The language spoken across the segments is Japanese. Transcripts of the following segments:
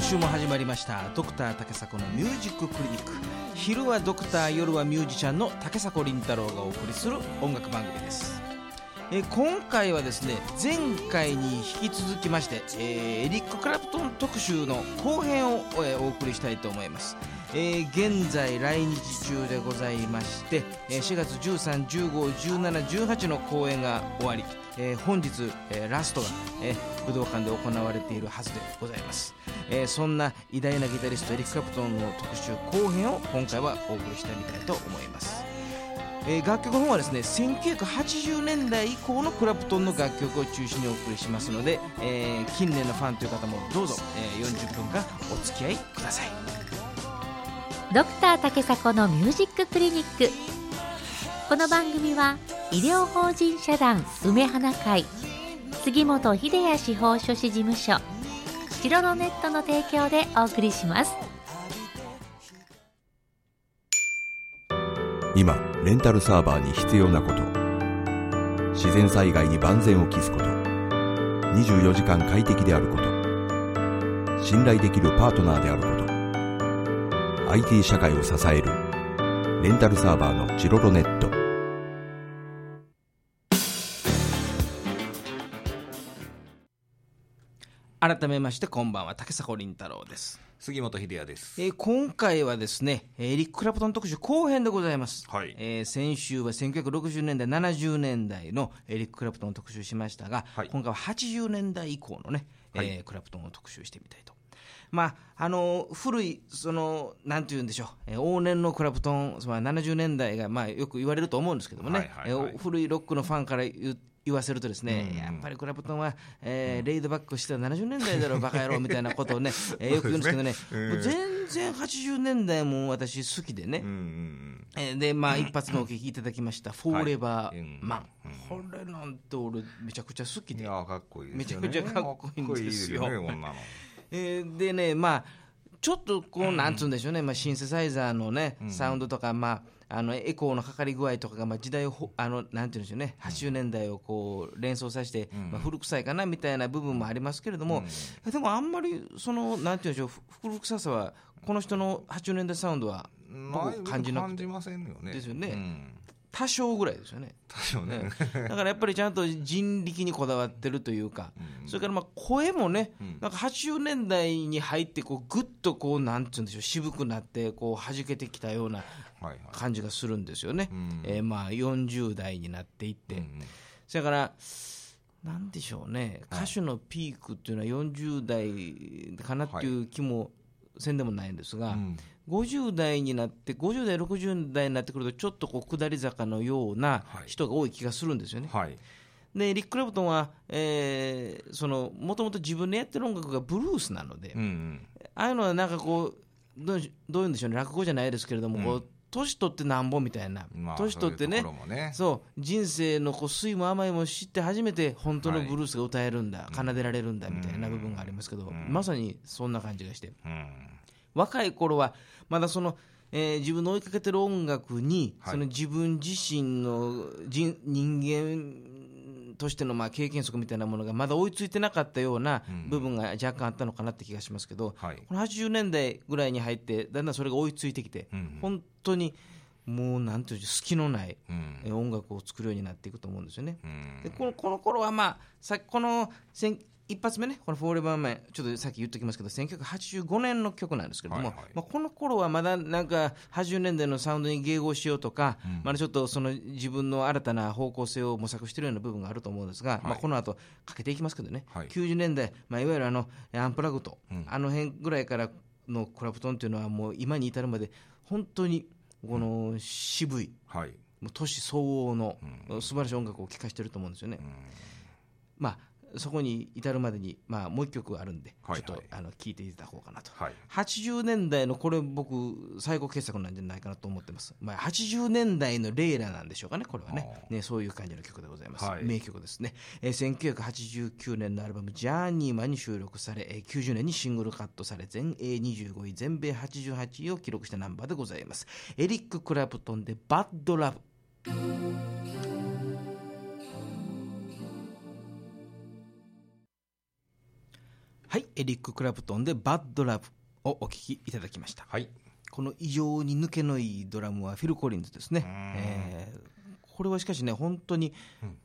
週も始まりましたドクター竹迫のミュージッククリニック。昼はドクター、夜はミュージシャンの竹迫倫太郎がお送りする音楽番組です。今回はですね、前回に引き続きまして、エリック・クラプトン特集の後編を、お送りしたいと思います。現在来日中でございまして、4月13、15、17、18の公演が終わり、本日、ラストが、武道館で行われているはずでございます。そんな偉大なギタリストエリック・クラプトンの特集後編を今回はお送りしてみたいと思います。楽曲の方はですね、1980年代以降のクラプトンの楽曲を中心にお送りしますので、近年のファンという方もどうぞ、40分間お付き合いください。 ドクター竹迫のミュージッククリニック。この番組は医療法人社団梅花会、杉本秀哉司法書士事務所、シロロネットの提供でお送りします。 今レンタルサーバーに必要なこと、自然災害に万全を期すこと、24時間快適であること、信頼できるパートナーであること、 IT 社会を支えるレンタルサーバーのジロロネット。 改めましてこんばんは、竹迫倫太郎です。 杉本秀哉です。 今回はですね、エリック・クラプトン特集後編でございます。 はい。 先週は1960年代70年代のエリック・クラプトンを特集しましたが、はい、今回は80年代以降のね、クラプトンを特集してみたいと。古いなんていうんでしょう、往年のクラプトン、70年代が、よく言われると思うんですけどもね、古いロックのファンから言わせるとですね、やっぱりクラプトンは、レイドバックしてた70年代だろバカ野郎みたいなことをね、よく言うんですけどね、もう全然80年代も私好きでね、で一発のお聞きいただきましたフォーレバーマン、これなんて俺めちゃくちゃ好きで、 いやかっこいいですよね。 めちゃくちゃかっこいいんですよ。でね、ちょっとなんつうんでしょうね、シンセサイザーのね、サウンドとか、エコーのかかり具合とかが、時代をなんていうんでしょうね、80年代を連想させて、古臭いかなみたいな部分もありますけれども、でもあんまりなんていうんでしょう、古臭さはこの人の80年代サウンドは僕感じなくて、 感じませんよね。 ですよね。多少ぐらいですよね。 多少ね。 だからやっぱりちゃんと人力にこだわってるというか、それから声もね、なんか80年代に入ってぐっとなんていうんでしょう、渋くなって弾けてきたような感じがするんですよね。40代になっていって、それからなんでしょうね、歌手のピークっていうのは40代かなっていう気もせんでもないんですが、50代になって50代60代になってくるとちょっと下り坂のような人が多い気がするんですよね。でリック・クラプトンはもともと自分でやってる音楽がブルースなので、ああいうのはなんかどういうんでしょうね、落語じゃないですけれども、年取ってなんぼみたいな、年取ってね、そう人生の酸いも甘いも知って初めて本当のブルースが歌えるんだ、奏でられるんだみたいな部分がありますけど、まさにそんな感じがして、若い頃はまだ自分の追いかけてる音楽に、自分自身の人間としての経験則みたいなものがまだ追いついてなかったような部分が若干あったのかなって気がしますけど、この80年代ぐらいに入ってだんだんそれが追いついてきて、本当にもうなんていう隙のない音楽を作るようになっていくと思うんですよね。でこの頃はこの一発目ね、このフォーレバーマン、ちょっとさっき言っときますけど1985年の曲なんですけれども、この頃はまだなんか80年代のサウンドに迎合しようとか、まだちょっと自分の新たな方向性を模索しているような部分があると思うんですが、この後かけていきますけどね、90年代、いわゆるアンプラグと、あの辺ぐらいからのクラプトンっていうのはもう今に至るまで本当にこの渋い、もう年相応の素晴らしい音楽を聴かせてると思うんですよね。そこに至るまでに、もう一曲あるんで、ちょっと聴いていただこうかなと。80年代のこれ僕最高傑作なんじゃないかなと思ってます。80年代のレイラなんでしょうかね、これはね、そういう感じの曲でございます。名曲ですね。1989年のアルバムジャーニーマンに収録され、90年にシングルカットされ全英25位全米88位を記録したナンバーでございます。エリック・クラプトンでバッドラブ。 はい、エリック・クラプトンでバッドラブをお聴きいただきました。 はい。 この異常に抜けのいいドラムはフィル・コリンズですね。これはしかしね、本当に、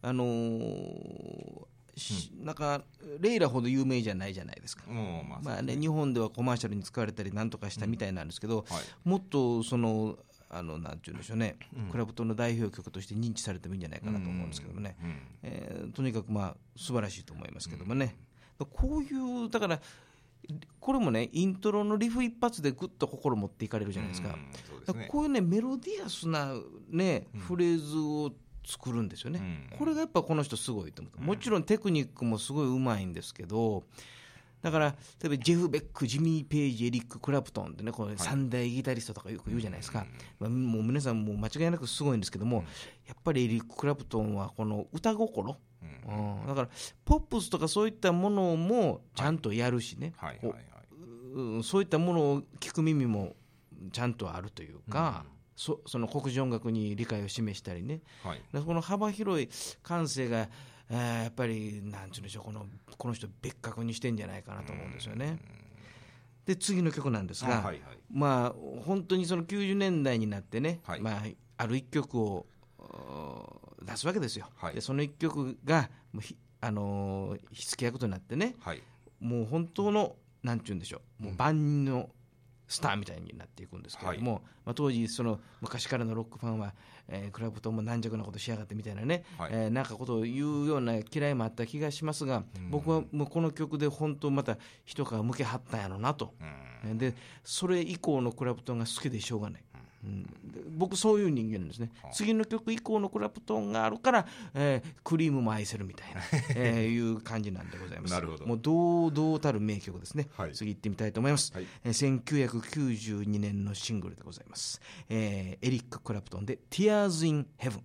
なんかレイラほど有名じゃないじゃないですか。まあね、日本ではコマーシャルに使われたりなんとかしたみたいなんですけど、もっとそのなんていうんでしょうね、クラプトンの代表曲として認知されてもいいんじゃないかなと思うんですけどもね、とにかくまあ素晴らしいと思いますけどもね、こういうだからこれもね、イントロのリフ一発でぐっと心持っていかれるじゃないですか。こういうね、メロディアスなね、フレーズを作るんですよね。これがやっぱこの人すごいと思う。もちろんテクニックもすごいうまいんですけど、だから例えばジェフ・ベック、ジミー・ペイジ、エリック・クラプトンってね、この3大ギタリストとかよく言うじゃないですか。もう皆さんもう間違いなくすごいんですけども、やっぱりエリック・クラプトンはこの歌心、だからポップスとかそういったものもちゃんとやるしね、そういったものを聞く耳もちゃんとあるというか、その黒人音楽に理解を示したりね、この幅広い感性がやっぱりなんていうんでしょう、この人別格にしてんじゃないかなと思うんですよね。で次の曲なんですが、まあ本当にその90年代になってね、まあ、ある一曲を出すわけですよ。でその一曲が火付け役となってね、もう本当のなんていうんでしょう、もう万人のスターみたいになっていくんですけれども、まあ、当時その昔からのロックファンは、クラプトンも軟弱なことしやがってみたいなね、なんかことを言うような嫌いもあった気がしますが、僕はもうこの曲で本当また一皮向けはったんやろなと、でそれ以降のクラプトンが好きでしょうがない、僕そういう人間なんですね。次の曲以降のクラプトンがあるから、クリームも愛せるみたいな、いう感じなんでございます。 なるほど。 もう堂々たる名曲ですね。次行ってみたいと思います。1992年のシングルでございます。エリック・クラプトンで Tears in Heaven。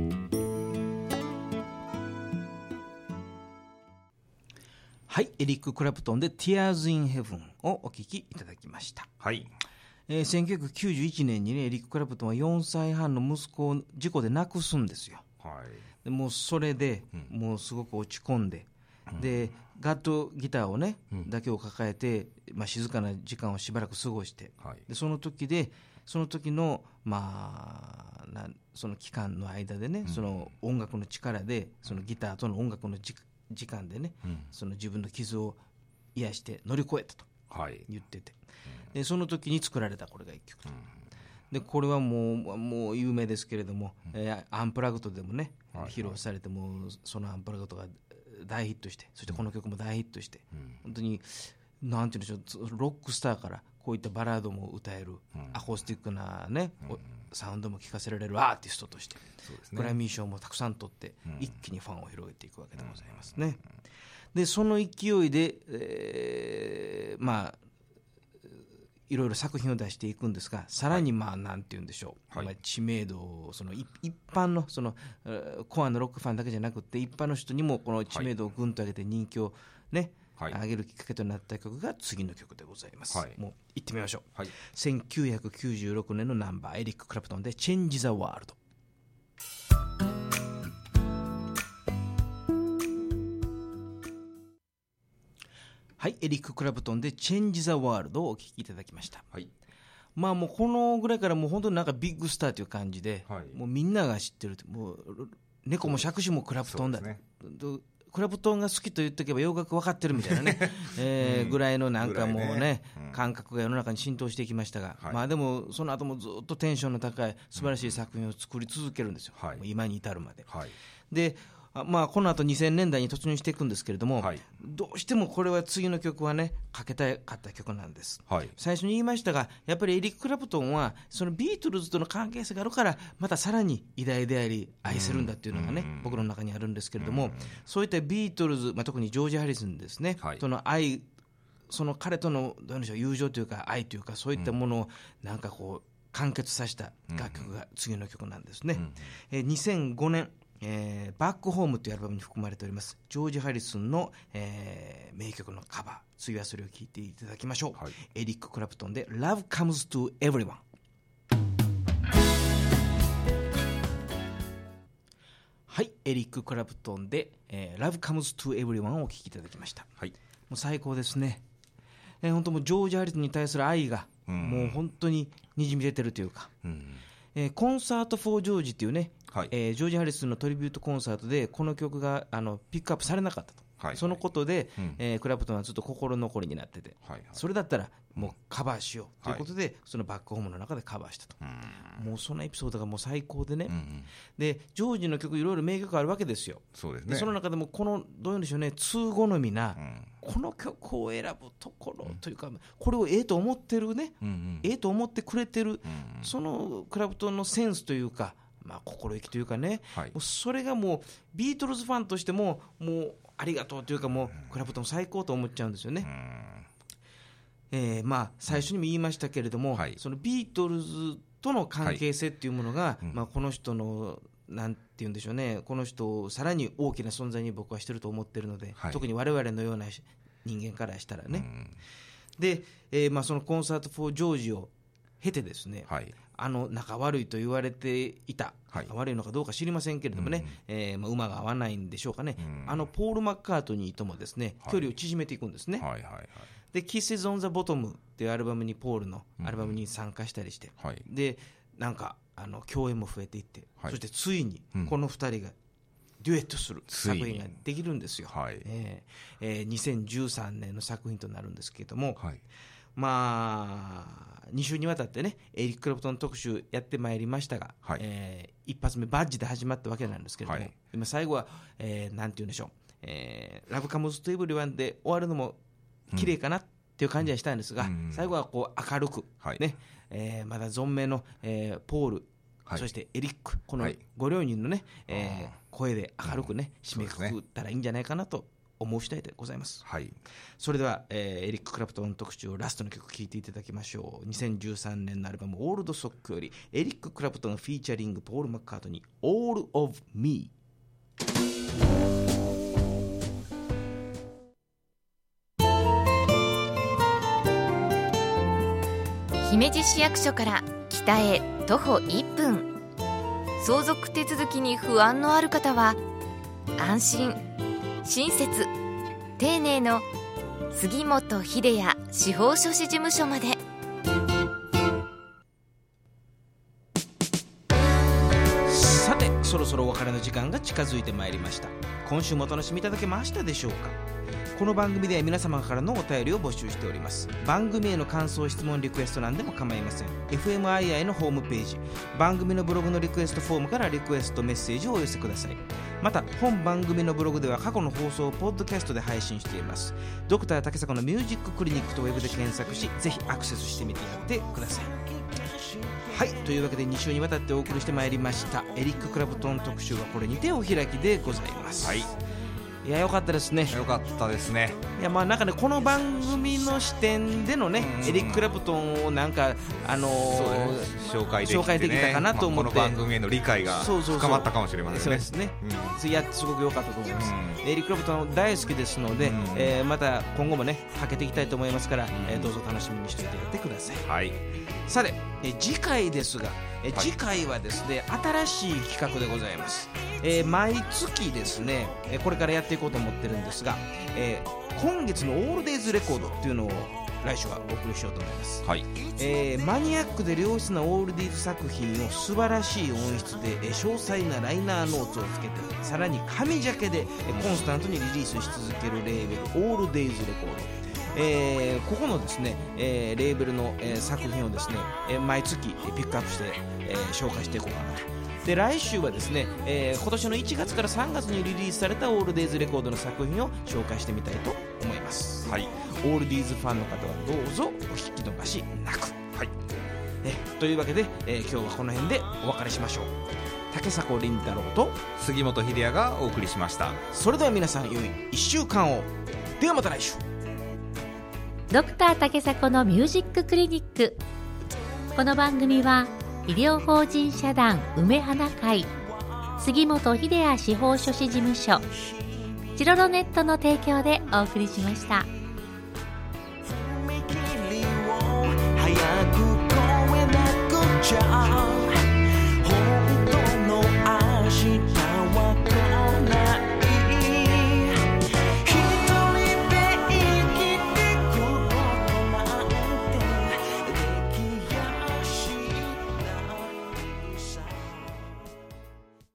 はい、エリック・クラプトンで Tears in Heaven をお聴きいただきました。1991年にね、エリック・クラプトンは4歳半の息子を事故で亡くすんですよ。でもうそれで、もうすごく落ち込んで、でガットギターをね、だけを抱えて、まあ、静かな時間をしばらく過ごして、でその時の、まあ、その期間の間でね、その音楽の力で、そのギターとの音楽の時間でね、その自分の傷を癒して乗り越えたと言ってて、でその時に作られたこれが一曲と。でこれはもう有名ですけれども、アンプラグトでもね、披露されて、もそのアンプラグトが大ヒットして、そしてこの曲も大ヒットして、本当になんていうんでしょう、ロックスターからこういったバラードも歌える、アコースティックなね、サウンドも聴かせられるアーティストとして、グラミー賞もたくさん取って、一気にファンを広げていくわけでございますね。でその勢いで、まあいろいろ作品を出していくんですが、さらにまあなんていうんでしょう、知名度をその一般のそのコアのロックファンだけじゃなくて、一般の人にもこの知名度をぐんと上げて人気をね、上げるきっかけとなった曲が次の曲でございます。もう行ってみましょう。1996年のナンバー、エリック・クラプトンで Change the World。はい、エリック・クラプトンで Change the World をお聴きいただきました。まあもうこのぐらいからもう本当になんかビッグスターという感じで、もうみんなが知ってる、もう猫も杓子もクラプトンだ、クラプトンが好きと言っておけば洋楽分かってるみたいなね、ぐらいのなんかもうね、感覚が世の中に浸透していきましたが、まあでもその後もずっとテンションの高い素晴らしい作品を作り続けるんですよ、もう今に至るまで。でまあ、この後2000年代に突入していくんですけれども、どうしてもこれは次の曲はね、かけたかった曲なんです。最初に言いましたが、やっぱりエリック・クラプトンはそのビートルズとの関係性があるから、またさらに偉大であり愛せるんだっていうのがね、僕の中にあるんですけれども、そういったビートルズ、まあ、特にジョージ・ハリスンですね、との愛、その彼とのどうでしょう、友情というか愛というか、そういったものをなんかこう完結させた楽曲が次の曲なんですね。2005年バックホームというアルバムに含まれておりますジョージ・ハリスンの、名曲のカバー、次はそれを聴いていただきましょう。エリック・クラプトンで Love Comes to Everyone。 はい、エリック・クラプトンで、Love Comes to Everyone をお聴きいただきました。 う最高ですね。本当もうジョージ・ハリスンに対する愛が、もう本当ににじみ出てるというか、コンサート・フォー・ジョージっていうね、ジョージ・ハリスンのトリビュートコンサートでこの曲がピックアップされなかったと、そのことで、クラプトンはずっと心残りになってて、それだったらもうカバーしようということで、そのバックホームの中でカバーしたと、もうそのエピソードがもう最高でね、でジョージの曲いろいろ名曲あるわけですよ。 そうですね。 でその中でもこのどういうんでしょうね、通好みな、この曲を選ぶところというか、これをと思ってるね、と思ってくれてる、そのクラプトンのセンスというか、心意気というかね、もうそれがもうビートルズファンとしてももうありがとうというか、もうクラプトン最高と思っちゃうんですよね。最初にも言いましたけれども、そのビートルズとの関係性っていうものが、この人のなんて言うんでしょうね、この人をさらに大きな存在に僕はしてると思ってるので、特に我々のような人間からしたらね、で、そのコンサート・フォー・ジョージを経てですね、仲悪いと言われていた、悪いのかどうか知りませんけれどもね、馬が合わないんでしょうかね、ポール・マッカートニーともですね、距離を縮めていくんですね。で Kisses on the Bottom っていうアルバムに、ポールのアルバムに参加したりして、でなんか共演も増えていって、そしてついにこの2人がデュエットする作品ができるんですよ。2013年の作品となるんですけれども、2週にわたってね、エリック・クラプトン特集やってまいりましたが、一発目バッジで始まったわけなんですけれども、今最後は、なんて言うんでしょう、ラブカムズとエブリワンで終わるのも綺麗かなっていう感じはしたんですが、最後はこう明るく、ね、まだ存命の、ポール、そしてエリック、このご両人のね、声で明るくね、締めくくったらいいんじゃないかなと思う次第でございます。それでは、エリック・クラプトン特集ラストの曲聴いていただきましょう。2013年のアルバムオールドソックよりエリック・クラプトンフィーチャリングポール・マッカートニー All of Me。 姫路市役所から北へ徒歩1分、相続手続きに不安のある方は安心親切丁寧の杉本秀哉司法書士事務所まで。 さて、そろそろお別れの時間が近づいてまいりました。今週もお楽しみいただけましたでしょうか。この番組では皆様からのお便りを募集しております。番組への感想、質問、リクエストなんでも構いません。 FMII のホームページ、番組のブログのリクエストフォームからリクエストメッセージをお寄せください。また本番組のブログでは過去の放送をポッドキャストで配信しています。ドクター竹迫のミュージッククリニックとウェブで検索し、ぜひアクセスしてみてやってください。はい、というわけで2週にわたってお送りしてまいりましたエリック・クラプトン特集はこれにてお開きでございます。いや、よかったですね。 よかったですね。 いや、なんかね、この番組の視点でのね、エリック・クラプトンをなんか、 紹介できたかなと思って、 この番組への理解が深まったかもしれませんね。 そうですね、やってすごく良かったと思います。エリック・クラプトン大好きですので、また今後もねかけていきたいと思いますから、どうぞ楽しみにしておいてやってください。さて、次回ですが、次回はですね、新しい企画でございます。毎月ですね、これからやっていこうと思ってるんですが、今月のオールデイズレコードっていうのを来週はお送りしようと思います。マニアックで良質なオールディーズ作品を素晴らしい音質で、詳細なライナーノーツをつけて、さらに紙ジャケで、コンスタントにリリースし続けるレーベルオールデイズレコード、ここのですね、レーベルの、作品をですね、毎月ピックアップして、紹介していこうかなと。で、来週はですね、今年の1月から3月にリリースされたオールデイズレコードの作品を紹介してみたいと思います。オールディーズファンの方はどうぞお聞き逃しなく。というわけで、今日はこの辺でお別れしましょう。竹迫倫太郎と杉本秀哉がお送りしました。 それでは皆さん、良い1週間を。ではまた来週。 ドクター竹迫のミュージッククリニック。この番組は医療法人社団梅花会、杉本秀哉司法書士事務所、チロロネットの提供でお送りしました。 早く